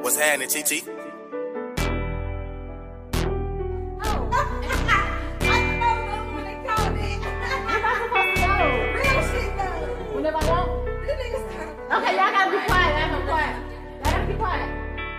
What's happening, TT? Okay, y'all gotta be quiet. Y'all gotta be quiet.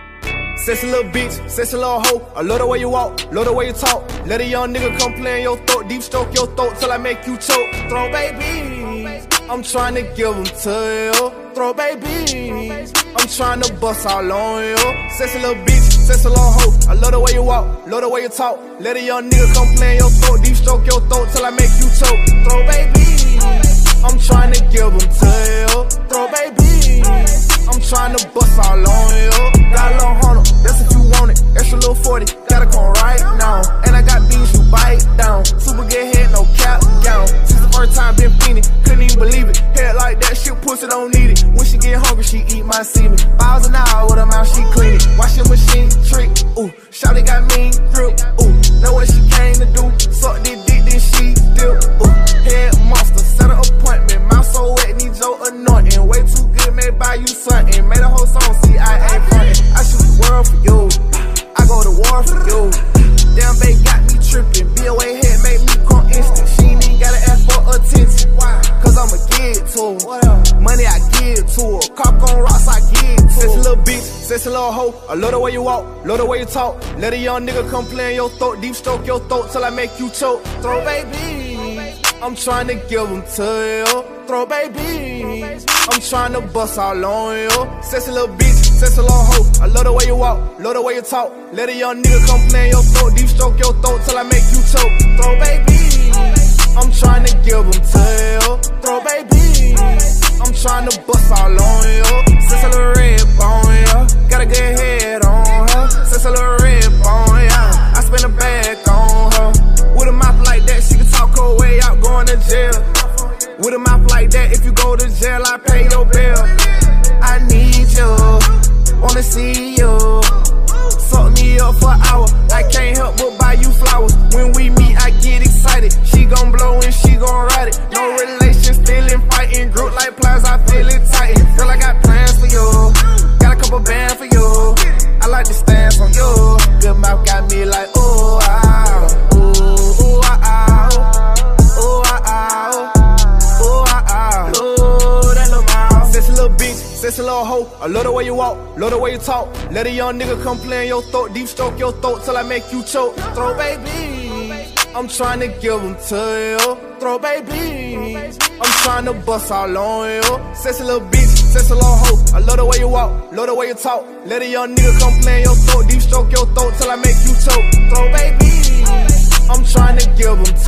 Sexy little bitch, sexy little hoe. I love the way you walk, love the way you talk. Let a young nigga come play in your throat, deep stroke your throat till I make you choke. Throw babies, I'm trying to give them to you. Throw babies, I'm trying to bust all on you. Sexy little bitch, sexy little hoe. I love the way you walk, love the way you talk. Let a young nigga come play in your throat, deep stroke your throat till I make you choke. Throw babies, I'm trying to give them to you. Throw babies, I'm trying to bust all on you. Got a little Honda, that's if you want it. Extra little 40, gotta come right now. And I got beans, you bite down. Super good head, no cap gown. Since the first time been fiending, couldn't even believe it. Head like that, shit pussy don't need it. When she get hungry, she eat my semen. Miles an hour with her mouth, she clean it. Washing machine trick, ooh. Shawty got mean grip, ooh. Know what she came to do. Suck this dick, then she dip, ooh. Head monster, set an appointment. Mouth so wet, need your anointing. Way too good, may buy you something. Made a whole song, see I ain't frontin'. I shoot the world for you, I go to war for you. Damn, babe got me trippin'. BOA head make me come instant. She ain't even gotta ask for attention. Cause I'ma give it to her. Money I give to her. Cock on rocks I give to her. Sexy little bitch, sexy little hoe. I love the way you walk, love the way you talk. Let a young nigga come play in your throat, deep stroke your throat till I make you choke. Throw babies, I'm trying to give them to you. Throw babies, I'm trying to bust all on you. Sexy little bitch, sexy little hoe. I love the way you walk, love the way you talk. Let a young nigga come play in your throat, deep stroke your throat till I make you choke. Throw babies, I'm trying to give them to you. Throw babies, I'm trying to bust all on you. Sexy little red bone, yeah. Got a good head on her. Sexy little red bone, yeah. I spend a bag on her. With a mouth like that, she can talk her way out going to jail. With a mouth like that, if you go to jail, I pay your bill. I need you, wanna see you. Suck me up for an hour, I can't help but buy you flowers. When we meet, I get excited. She gon' blow and she gon' ride it. No relation, still in fighting. Group like plies, I feel it tight. Girl, I got plans for you. Got a couple bands for you. I like to stance on you. Good mouth got me like, ooh, ah, ooh, ooh, ah, ah, ooh, ah, ah, ooh, ah, ah, ooh, that little mouth. Sexy little bitch, sexy little hoe. I love the way you walk, love the way you talk. Let a young nigga come play in your throat, deep stroke your throat till I make you choke. Throw babies, I'm trying to give them to you. Throw babies, I'm trying to bust all on you. Sexy little bitch, sexy little hoe. I love the way you walk, love the way you talk. Let a young nigga come play in your throat, deep stroke your throat till I make you choke. Throw babies, I'm trying to give them to you.